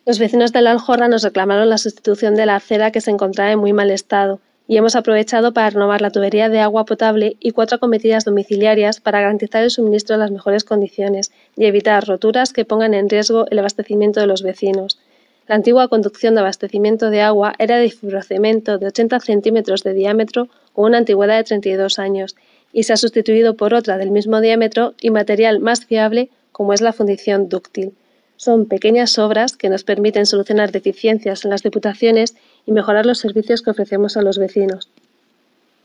Los vecinos de La Aljorra nos reclamaron la sustitución de la acera que se encontraba en muy mal estado y hemos aprovechado para renovar la tubería de agua potable y 4 acometidas domiciliarias para garantizar el suministro en las mejores condiciones y evitar roturas que pongan en riesgo el abastecimiento de los vecinos. La antigua conducción de abastecimiento de agua era de fibrocemento de 80 centímetros de diámetro con una antigüedad de 32 años y se ha sustituido por otra del mismo diámetro y material más fiable como es la fundición dúctil. Son pequeñas obras que nos permiten solucionar deficiencias en las diputaciones y mejorar los servicios que ofrecemos a los vecinos.